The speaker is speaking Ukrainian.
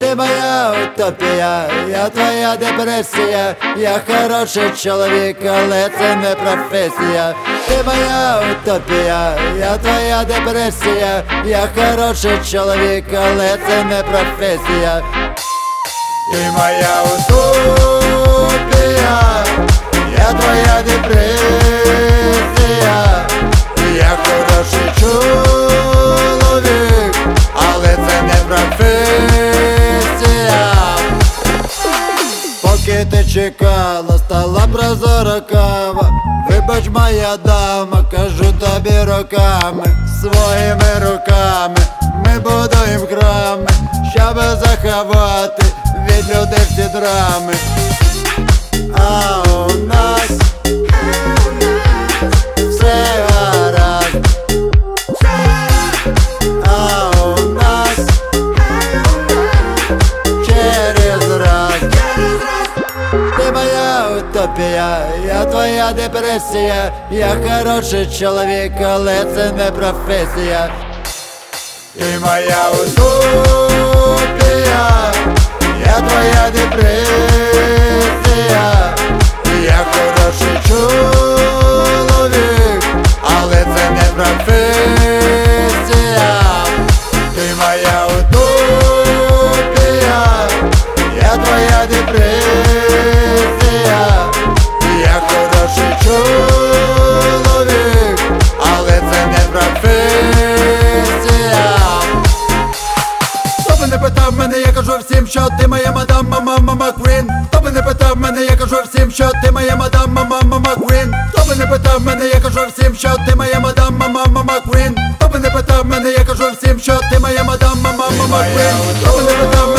Ти моя утопія, я твоя депресія, я хороший чоловік, але це не професія. Ти моя утопія, я твоя депресія, я хороший чоловік, але це не професія. Ти моя утопія, я твоя депресія, я хороший чоловік, але це не професія. Поки ти чекала, стала прозора кава. Вибач, моя дама, кажу тобі роками, своїми руками ми будуємо храми, щоб заховати від людей всі драми. А у нас все гаразд. А у нас через раз. Ти моя утопія, я твоя депресія, я хороший чоловік, але це не професія. Ти моя утопія, я твоя депресія, я хороший чоловік, але це не професія. Ти моя утопія, я твоя депресія, я хороший чоловік, але це не професія. Хто би не питав мене, я кажу всім, що ти моя мадам, мама Квін. Хто би не питав мене, я кажу всім, що ти моя мадам, мама Квін. Хто би не питав мене, я кажу всім, що ти моя мадам, мама Квін. Хто би не питав мене, я кажу всім, що ти моя мадам, мама Квін. Хто би не питав